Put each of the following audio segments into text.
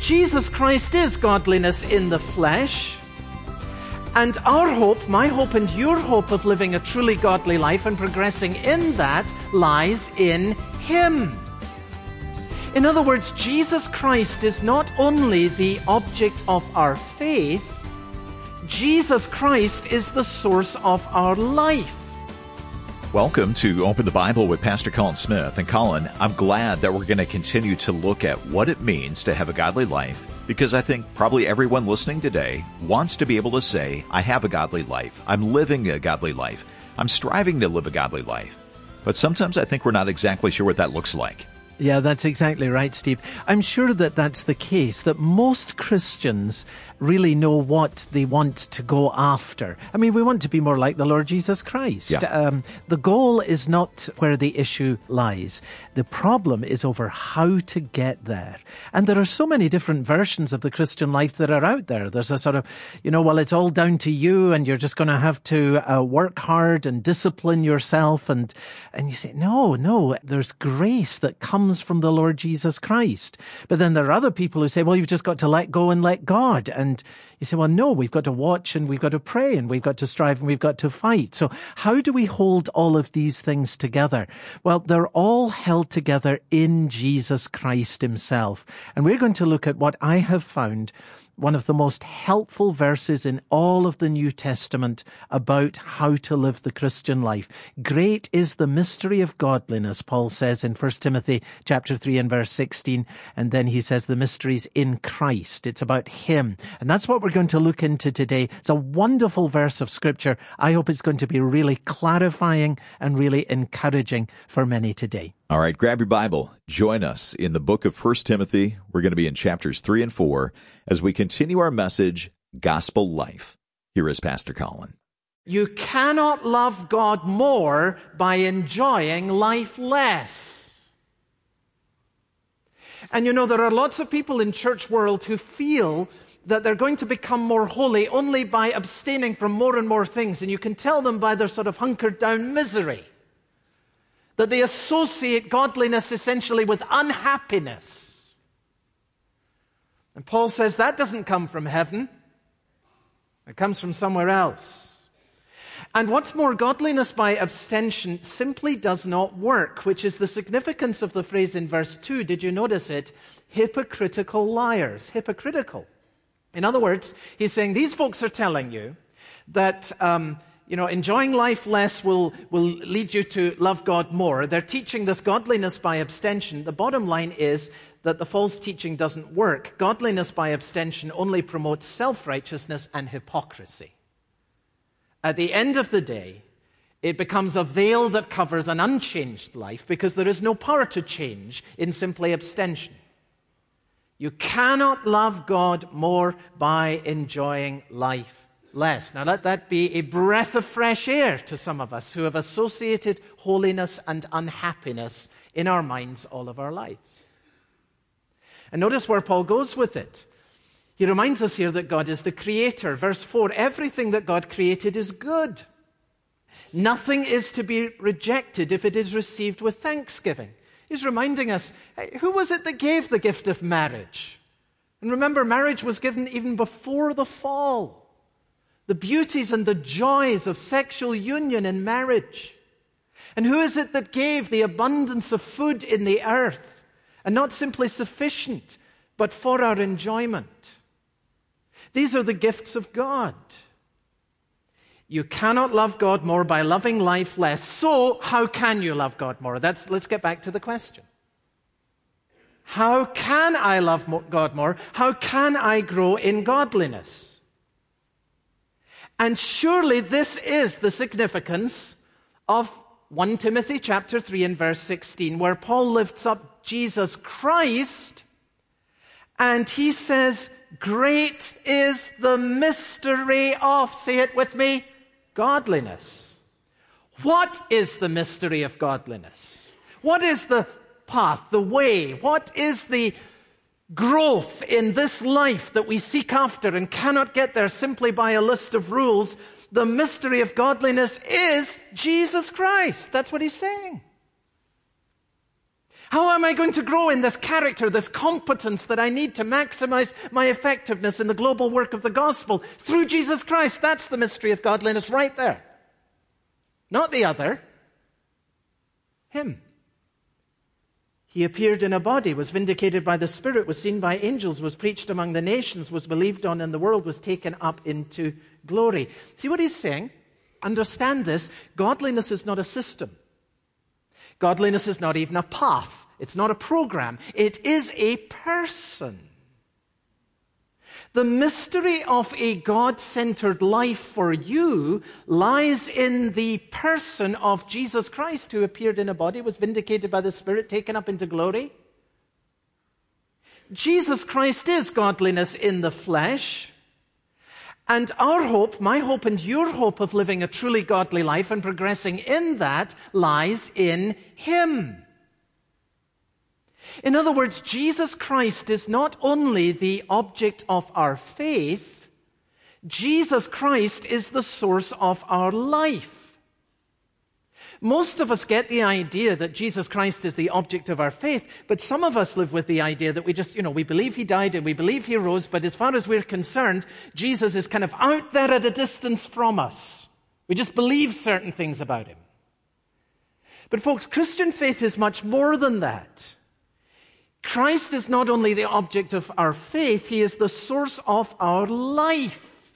Jesus Christ is godliness in the flesh. And our hope, my hope and your hope of living a truly godly life and progressing in that lies in Him. In other words, Jesus Christ is not only the object of our faith, Jesus Christ is the source of our life. Welcome to Open the Bible with Pastor Colin Smith. And Colin, I'm glad that we're going to continue to look at what it means to have a godly life, because I think probably everyone listening today wants to be able to say, I have a godly life. I'm living a godly life. I'm striving to live a godly life. But sometimes I think we're not exactly sure what that looks like. Yeah, that's exactly right, Steve. I'm sure that that's the case, that most Christians really know what they want to go after. I mean, we want to be more like the Lord Jesus Christ. Yeah. The goal is not where the issue lies. The problem is over how to get there. And there are so many different versions of the Christian life that are out there. There's a sort of, well, it's all down to you and you're just going to have to work hard and discipline yourself. And you say, no, there's grace that comes from the Lord Jesus Christ. But then there are other people who say, well, you've just got to let go and let God. And you say, well, no, we've got to watch and we've got to pray and we've got to strive and we've got to fight. So how do we hold all of these things together? Well, they're all held together in Jesus Christ Himself. And we're going to look at what I have found one of the most helpful verses in all of the New Testament about how to live the Christian life. Great is the mystery of godliness, Paul says in 1 Timothy chapter 3 and verse 16. And then he says the mystery's in Christ. It's about Him. And that's what we're going to look into today. It's a wonderful verse of Scripture. I hope it's going to be really clarifying and really encouraging for many today. All right, grab your Bible. Join us in the book of 1 Timothy. We're going to be in chapters 3 and 4 as we continue our message, Gospel Life. Here is Pastor Colin. You cannot love God more by enjoying life less. And there are lots of people in church world who feel that they're going to become more holy only by abstaining from more and more things. And you can tell them by their sort of hunkered down misery. That they associate godliness essentially with unhappiness. And Paul says that doesn't come from heaven. It comes from somewhere else. And what's more, godliness by abstention simply does not work, which is the significance of the phrase in verse 2. Did you notice it? Hypocritical liars. Hypocritical. In other words, he's saying these folks are telling you that enjoying life less will lead you to love God more. They're teaching this godliness by abstention. The bottom line is that the false teaching doesn't work. Godliness by abstention only promotes self-righteousness and hypocrisy. At the end of the day, it becomes a veil that covers an unchanged life because there is no power to change in simply abstention. You cannot love God more by enjoying life less. Now let that be a breath of fresh air to some of us who have associated holiness and unhappiness in our minds all of our lives. And notice where Paul goes with it. He reminds us here that God is the creator. Verse 4, everything that God created is good. Nothing is to be rejected if it is received with thanksgiving. He's reminding us, who was it that gave the gift of marriage? And remember, marriage was given even before the fall. The beauties and the joys of sexual union in marriage. And who is it that gave the abundance of food in the earth? And not simply sufficient, but for our enjoyment. These are the gifts of God. You cannot love God more by loving life less. So, how can you love God more? Let's get back to the question. How can I love God more? How can I grow in godliness? And surely this is the significance of 1 Timothy chapter 3 and verse 16, where Paul lifts up Jesus Christ and he says, great is the mystery of, say it with me, godliness. What is the mystery of godliness? What is the path, the way? What is the growth in this life that we seek after and cannot get there simply by a list of rules? The mystery of godliness is Jesus Christ. That's what he's saying. How am I going to grow in this character, this competence that I need to maximize my effectiveness in the global work of the gospel? Through Jesus Christ. That's the mystery of godliness right there. Not the other. Him. He appeared in a body, was vindicated by the Spirit, was seen by angels, was preached among the nations, was believed on in the world, was taken up into glory. See what he's saying? Understand this. Godliness is not a system. Godliness is not even a path. It's not a program. It is a person. The mystery of a God-centered life for you lies in the person of Jesus Christ, who appeared in a body, was vindicated by the Spirit, taken up into glory. Jesus Christ is godliness in the flesh. And our hope, my hope and your hope of living a truly godly life and progressing in that lies in Him. In other words, Jesus Christ is not only the object of our faith, Jesus Christ is the source of our life. Most of us get the idea that Jesus Christ is the object of our faith, but some of us live with the idea that we just, we believe He died and we believe He rose, but as far as we're concerned, Jesus is kind of out there at a distance from us. We just believe certain things about Him. But folks, Christian faith is much more than that. Christ is not only the object of our faith, He is the source of our life.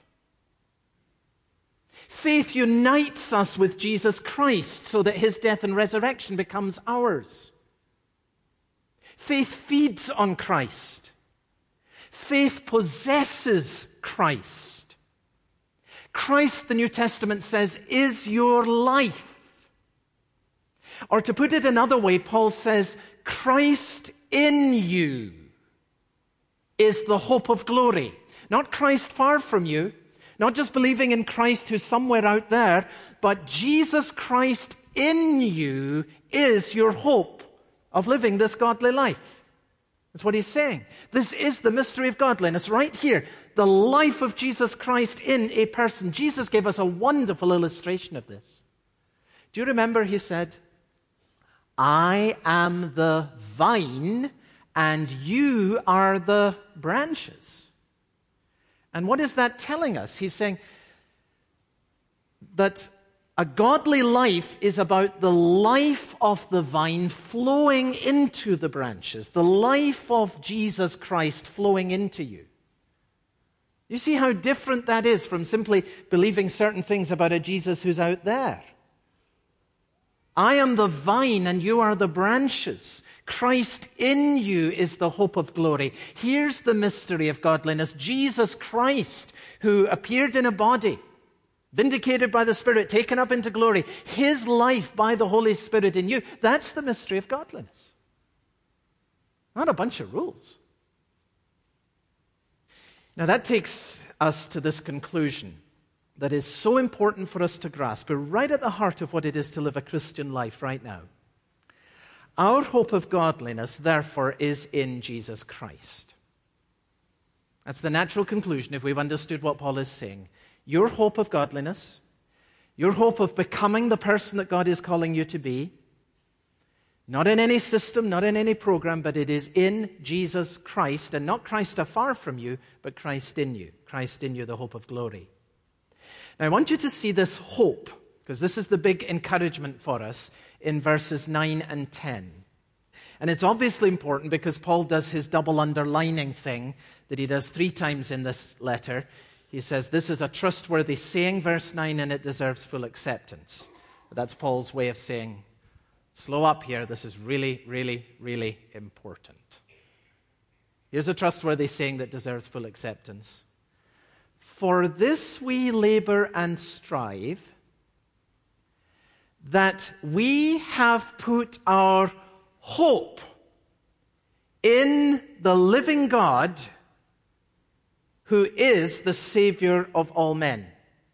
Faith unites us with Jesus Christ so that His death and resurrection becomes ours. Faith feeds on Christ. Faith possesses Christ. Christ, the New Testament says, is your life. Or to put it another way, Paul says, Christ in you is the hope of glory. Not Christ far from you, not just believing in Christ who's somewhere out there, but Jesus Christ in you is your hope of living this godly life. That's what he's saying. This is the mystery of godliness right here. The life of Jesus Christ in a person. Jesus gave us a wonderful illustration of this. Do you remember he said, I am the vine and you are the branches. And what is that telling us? He's saying that a godly life is about the life of the vine flowing into the branches, the life of Jesus Christ flowing into you. You see how different that is from simply believing certain things about a Jesus who's out there. I am the vine and you are the branches. Christ in you is the hope of glory. Here's the mystery of godliness. Jesus Christ, who appeared in a body, vindicated by the Spirit, taken up into glory. His life by the Holy Spirit in you. That's the mystery of godliness. Not a bunch of rules. Now that takes us to this conclusion that is so important for us to grasp. We're right at the heart of what it is to live a Christian life right now. Our hope of godliness, therefore, is in Jesus Christ. That's the natural conclusion if we've understood what Paul is saying. Your hope of godliness, your hope of becoming the person that God is calling you to be, not in any system, not in any program, but it is in Jesus Christ, and not Christ afar from you, but Christ in you, the hope of glory. Now, I want you to see this hope, because this is the big encouragement for us in verses 9 and 10. And it's obviously important because Paul does his double underlining thing that he does 3 times in this letter. He says, this is a trustworthy saying, verse 9, and it deserves full acceptance. That's Paul's way of saying, slow up here, this is really, really, really important. Here's a trustworthy saying that deserves full acceptance. For this we labor and strive, that we have put our hope in the living God, who is the Savior of all men.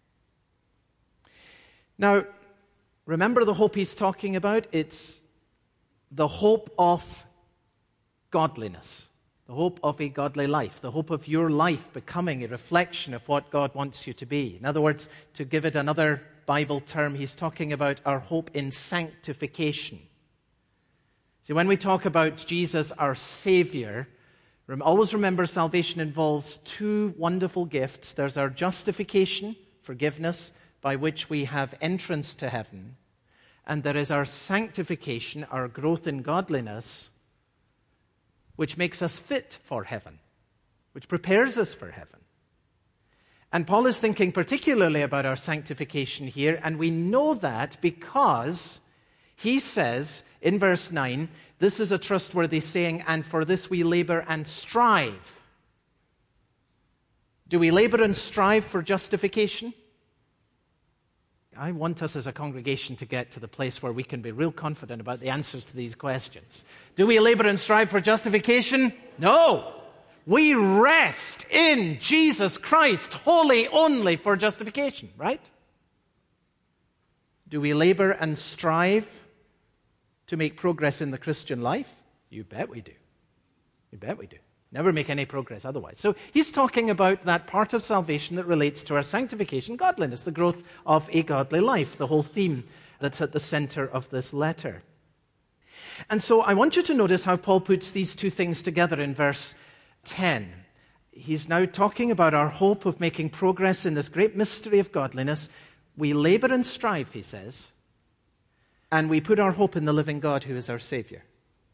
Now, remember the hope he's talking about? It's the hope of godliness, the hope of a godly life, the hope of your life becoming a reflection of what God wants you to be. In other words, to give it another Bible term, he's talking about our hope in sanctification. See, when we talk about Jesus, our Savior, always remember salvation involves two wonderful gifts. There's our justification, forgiveness, by which we have entrance to heaven. And there is our sanctification, our growth in godliness, which makes us fit for heaven, which prepares us for heaven. And Paul is thinking particularly about our sanctification here, and we know that because he says in verse 9, this is a trustworthy saying, and for this we labor and strive. Do we labor and strive for justification? I want us as a congregation to get to the place where we can be real confident about the answers to these questions. Do we labor and strive for justification? No. We rest in Jesus Christ wholly only for justification, right? Do we labor and strive to make progress in the Christian life? You bet we do. You bet we do. Never make any progress otherwise. So he's talking about that part of salvation that relates to our sanctification, godliness, the growth of a godly life, the whole theme that's at the center of this letter. And so I want you to notice how Paul puts these two things together in verse 10. He's now talking about our hope of making progress in this great mystery of godliness. We labor and strive, he says, and we put our hope in the living God who is our Savior.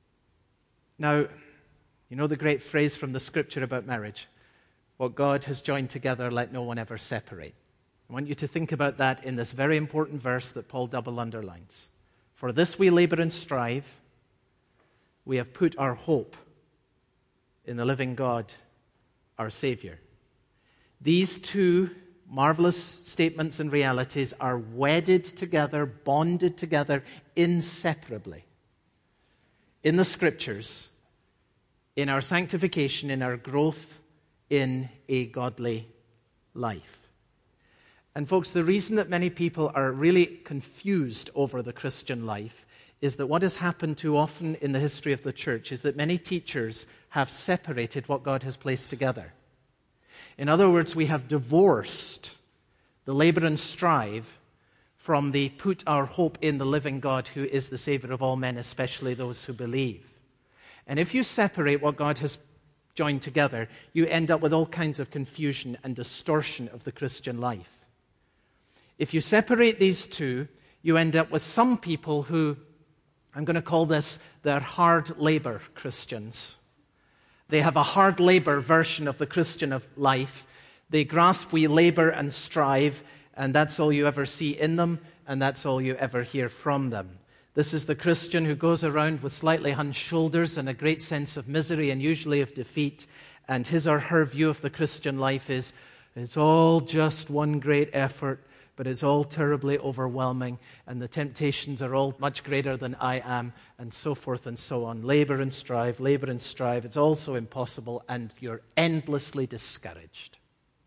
Now, you know the great phrase from the Scripture about marriage, what God has joined together, let no one ever separate. I want you to think about that in this very important verse that Paul double underlines. For this we labor and strive. We have put our hope in the living God, our Savior. These two marvelous statements and realities are wedded together, bonded together inseparably in the Scriptures, in our sanctification, in our growth in a godly life. And folks, the reason that many people are really confused over the Christian life is that what has happened too often in the history of the church is that many teachers have separated what God has placed together. In other words, we have divorced the labor and strive from the put our hope in the living God who is the Savior of all men, especially those who believe. And if you separate what God has joined together, you end up with all kinds of confusion and distortion of the Christian life. If you separate these two, you end up with some people who, I'm going to call this, they're hard labor Christians. They have a hard labor version of the Christian life. They grasp we labor and strive, and that's all you ever see in them, and that's all you ever hear from them. This is the Christian who goes around with slightly hunched shoulders and a great sense of misery and usually of defeat. And his or her view of the Christian life is, it's all just one great effort, but it's all terribly overwhelming, and the temptations are all much greater than I am, and so forth and so on. Labor and strive, it's all so impossible, and you're endlessly discouraged.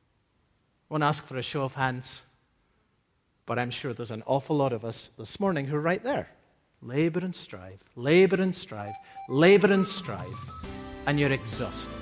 I won't ask for a show of hands, but I'm sure there's an awful lot of us this morning who are right there. Labor and strive, and you're exhausted.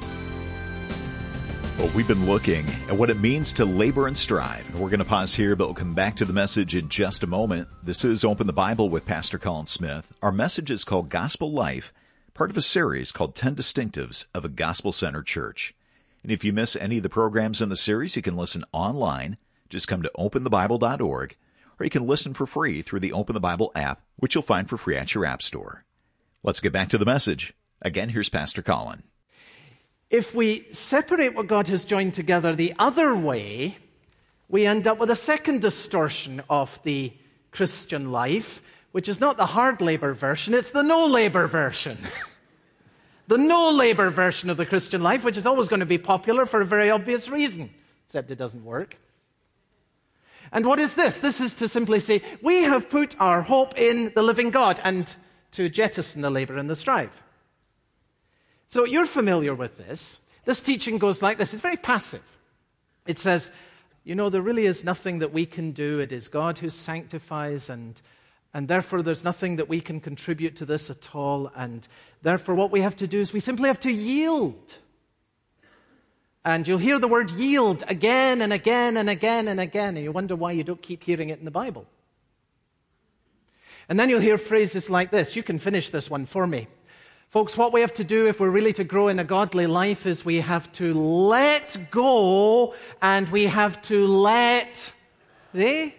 Well, we've been looking at what it means to labor and strive. We're going to pause here, but we'll come back to the message in just a moment. This is Open the Bible with Pastor Colin Smith. Our message is called Gospel Life, part of a series called 10 Distinctives of a Gospel-Centered Church. And if you miss any of the programs in the series, you can listen online. Just come to openthebible.org. Or you can listen for free through the Open the Bible app, which you'll find for free at your app store. Let's get back to the message. Again, here's Pastor Colin. If we separate what God has joined together the other way, we end up with a second distortion of the Christian life, which is not the hard labor version, it's the no labor version. The no labor version of the Christian life, which is always going to be popular for a very obvious reason, except it doesn't work. And what is this? This is to simply say, we have put our hope in the living God, and to jettison the labor and the strive. So you're familiar with this. This teaching goes like this. It's very passive. It says, there really is nothing that we can do. It is God who sanctifies, and therefore there's nothing that we can contribute to this at all. And therefore what we have to do is we simply have to yield. And you'll hear the word yield again and again and again and again, and you wonder why you don't keep hearing it in the Bible. And then you'll hear phrases like this. You can finish this one for me. Folks, what we have to do if we're really to grow in a godly life is we have to let go and we have to let... See?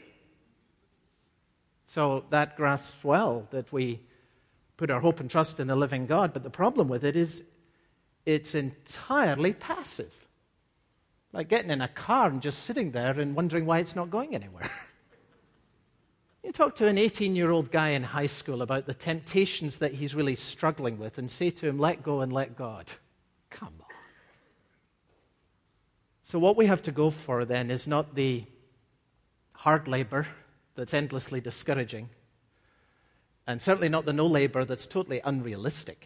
So that grasps well that we put our hope and trust in the living God, but the problem with it is it's entirely passive. Like getting in a car and just sitting there and wondering why it's not going anywhere. You talk to an 18-year-old guy in high school about the temptations that he's really struggling with and say to him, let go and let God. Come on. So what we have to go for then is not the hard labor that's endlessly discouraging, and certainly not the no labor that's totally unrealistic.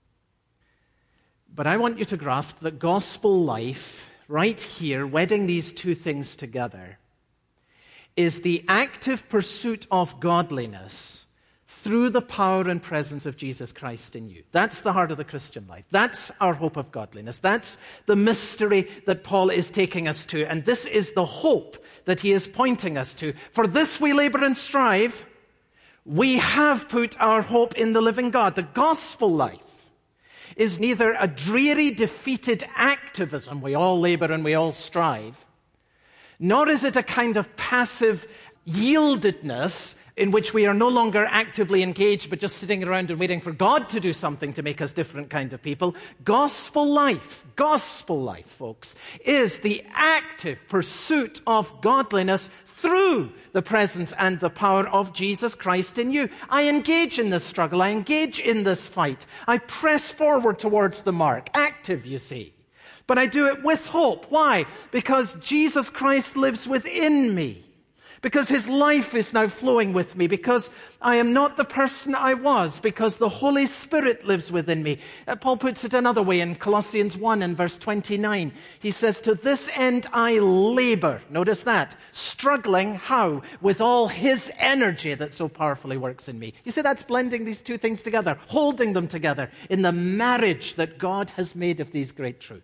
But I want you to grasp that gospel life, right here, wedding these two things together, is the active pursuit of godliness through the power and presence of Jesus Christ in you. That's the heart of the Christian life. That's our hope of godliness. That's the mystery that Paul is taking us to. And this is the hope that he is pointing us to. For this we labor and strive. We have put our hope in the living God. The gospel life is neither a dreary, defeated activism, we all labor and we all strive, nor is it a kind of passive yieldedness in which we are no longer actively engaged but just sitting around and waiting for God to do something to make us different kind of people. Gospel life, folks, is the active pursuit of godliness through the presence and the power of Jesus Christ in you. I engage in this struggle. I engage in this fight. I press forward towards the mark. Active, you see. But I do it with hope. Why? Because Jesus Christ lives within me. Because his life is now flowing with me. Because I am not the person I was. Because the Holy Spirit lives within me. Paul puts it another way in Colossians 1 and verse 29. He says, to this end I labor. Notice that. Struggling, how? With all his energy that so powerfully works in me. You see, that's blending these two things together. Holding them together in the marriage that God has made of these great truths.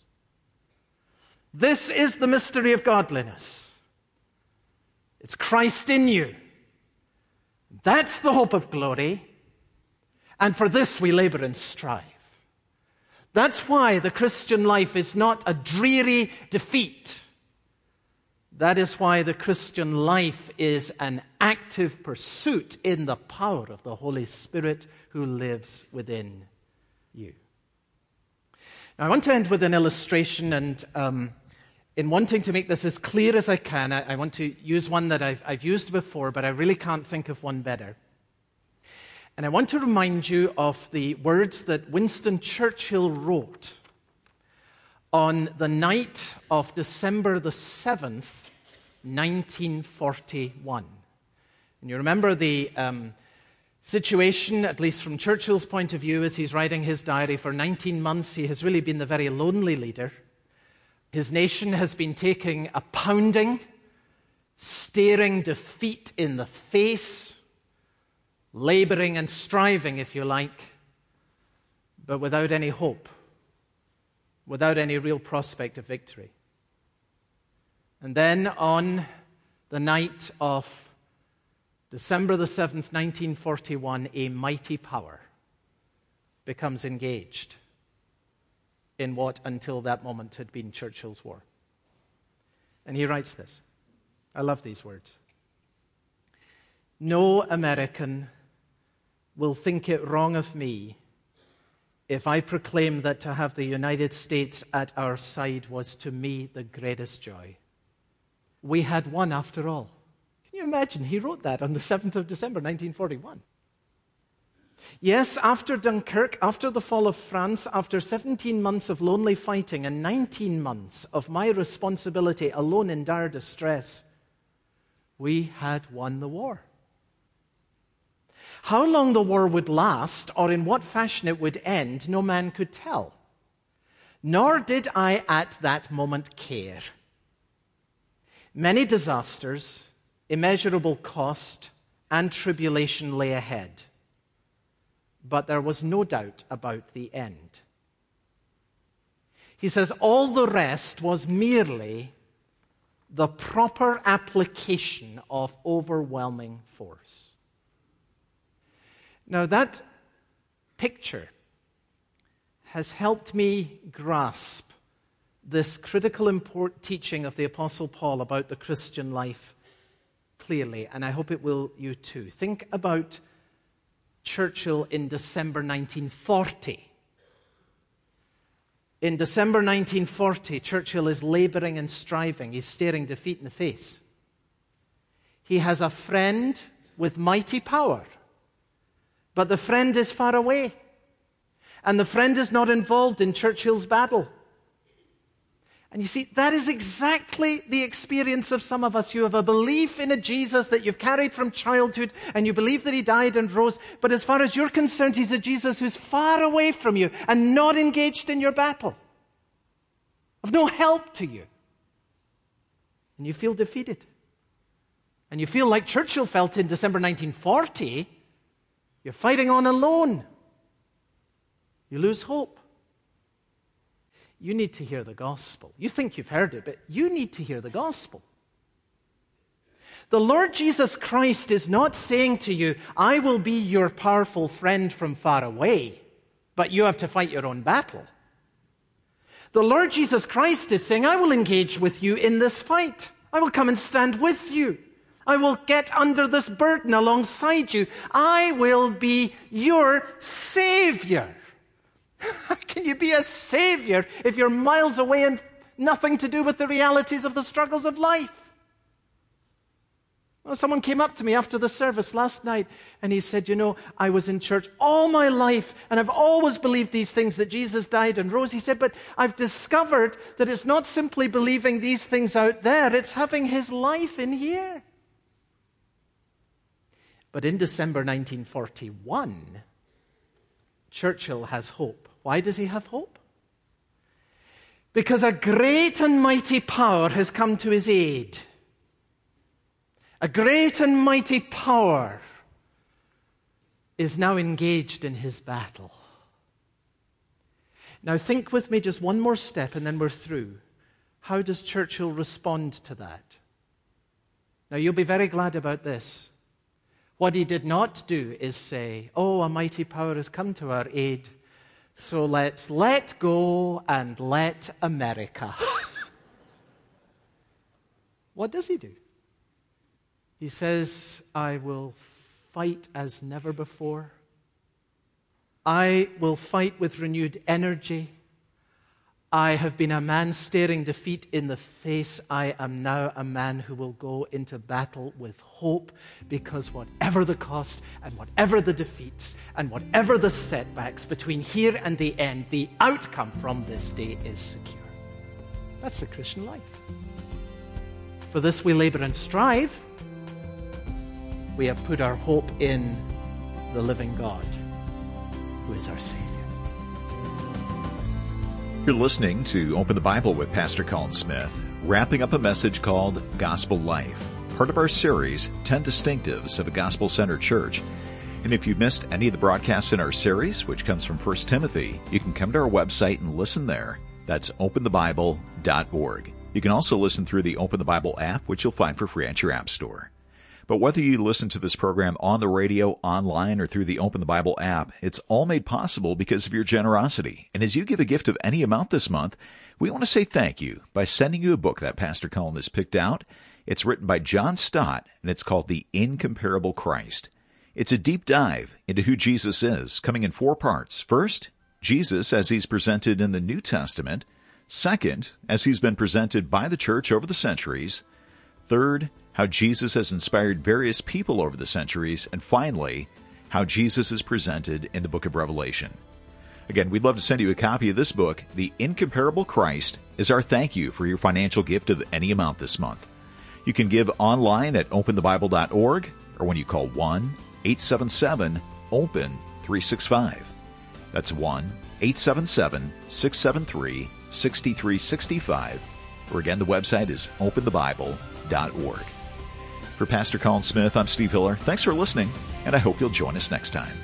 This is the mystery of godliness. It's Christ in you. That's the hope of glory. And for this we labor and strive. That's why the Christian life is not a dreary defeat. That is why the Christian life is an active pursuit in the power of the Holy Spirit who lives within you. Now, I want to end with an illustration, and in wanting to make this as clear as I can, I want to use one that I've used before, but I really can't think of one better. And I want to remind you of the words that Winston Churchill wrote on the night of December the 7th, 1941. And you remember the situation, at least from Churchill's point of view, as he's writing his diary. For 19 months, he has really been the very lonely leader. His nation has been taking a pounding, staring defeat in the face, laboring and striving, if you like, but without any hope, without any real prospect of victory. And then on the night of December the 7th, 1941, a mighty power becomes engaged in what until that moment had been Churchill's war. And he writes this. I love these words. No American will think it wrong of me if I proclaim that to have the United States at our side was to me the greatest joy. We had won after all. Can you imagine? He wrote that on the 7th of December, 1941. Yes, after Dunkirk, after the fall of France, after 17 months of lonely fighting and 19 months of my responsibility alone in dire distress, we had won the war. How long the war would last or in what fashion it would end, no man could tell. Nor did I at that moment care. Many disasters, immeasurable cost, and tribulation lay ahead. But there was no doubt about the end. He says all the rest was merely the proper application of overwhelming force. Now, that picture has helped me grasp this critical teaching of the Apostle Paul about the Christian life clearly, and I hope it will you too. Think about Churchill in December 1940. In December 1940, Churchill is laboring and striving. He's staring defeat in the face. He has a friend with mighty power, but the friend is far away, and the friend is not involved in Churchill's battle. And you see, that is exactly the experience of some of us. You have a belief in a Jesus that you've carried from childhood, and you believe that he died and rose, but as far as you're concerned, he's a Jesus who's far away from you and not engaged in your battle, of no help to you. And you feel defeated. And you feel like Churchill felt in December 1940, you're fighting on alone. You lose hope. You need to hear the gospel. You think you've heard it, but you need to hear the gospel. The Lord Jesus Christ is not saying to you, I will be your powerful friend from far away, but you have to fight your own battle. The Lord Jesus Christ is saying, I will engage with you in this fight. I will come and stand with you. I will get under this burden alongside you. I will be your Savior. How can you be a savior if you're miles away and nothing to do with the realities of the struggles of life? Well, someone came up to me after the service last night and he said, I was in church all my life and I've always believed these things, that Jesus died and rose. He said, but I've discovered that it's not simply believing these things out there, it's having his life in here. But in December 1941, Churchill has hope. Why does he have hope? Because a great and mighty power has come to his aid. A great and mighty power is now engaged in his battle. Now think with me just one more step and then we're through. How does Churchill respond to that? Now you'll be very glad about this. What he did not do is say, a mighty power has come to our aid, so let's let go and let America. What does he do? He says, I will fight as never before. I will fight with renewed energy. I have been a man staring defeat in the face. I am now a man who will go into battle with hope, because whatever the cost and whatever the defeats and whatever the setbacks between here and the end, the outcome from this day is secure. That's the Christian life. For this we labor and strive. We have put our hope in the living God, who is our Savior. You're listening to Open the Bible with Pastor Colin Smith, wrapping up a message called Gospel Life, part of our series, 10 Distinctives of a Gospel-Centered Church. And if you missed any of the broadcasts in our series, which comes from 1 Timothy, you can come to our website and listen there. That's openthebible.org. You can also listen through the Open the Bible app, which you'll find for free at your app store. But whether you listen to this program on the radio, online, or through the Open the Bible app, it's all made possible because of your generosity. And as you give a gift of any amount this month, we want to say thank you by sending you a book that Pastor Colin has picked out. It's written by John Stott, and it's called The Incomparable Christ. It's a deep dive into who Jesus is, coming in 4 parts. First, Jesus as he's presented in the New Testament. Second, as he's been presented by the church over the centuries. Third, how Jesus has inspired various people over the centuries. And finally, how Jesus is presented in the book of Revelation. Again, we'd love to send you a copy of this book, The Incomparable Christ, as our thank you for your financial gift of any amount this month. You can give online at openthebible.org or when you call 1-877-OPEN-365. That's 1-877-673-6365. Or again, the website is openthebible.org. For Pastor Colin Smith, I'm Steve Hiller. Thanks for listening, and I hope you'll join us next time.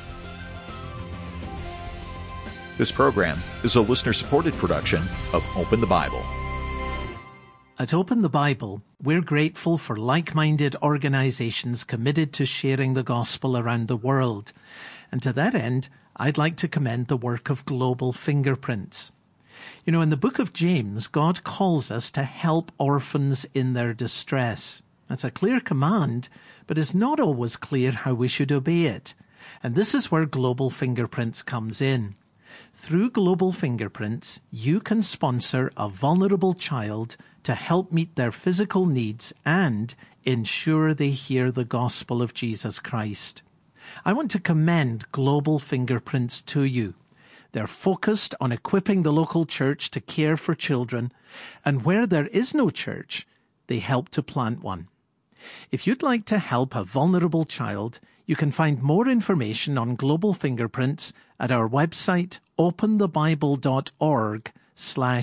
This program is a listener-supported production of Open the Bible. At Open the Bible, We're grateful for like-minded organizations committed to sharing the gospel around the world. And to that end, I'd like to commend the work of Global Fingerprints. You know, in the book of James, God calls us to help orphans in their distress. That's a clear command, but it's not always clear how we should obey it. And this is where Global Fingerprints comes in. Through Global Fingerprints, you can sponsor a vulnerable child to help meet their physical needs and ensure they hear the gospel of Jesus Christ. I want to commend Global Fingerprints to you. They're focused on equipping the local church to care for children, and where there is no church, they help to plant one. If you'd like to help a vulnerable child, you can find more information on Global Fingerprints at our website,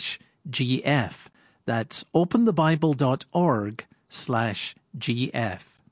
openthebible.org/GF. That's openthebible.org/GF.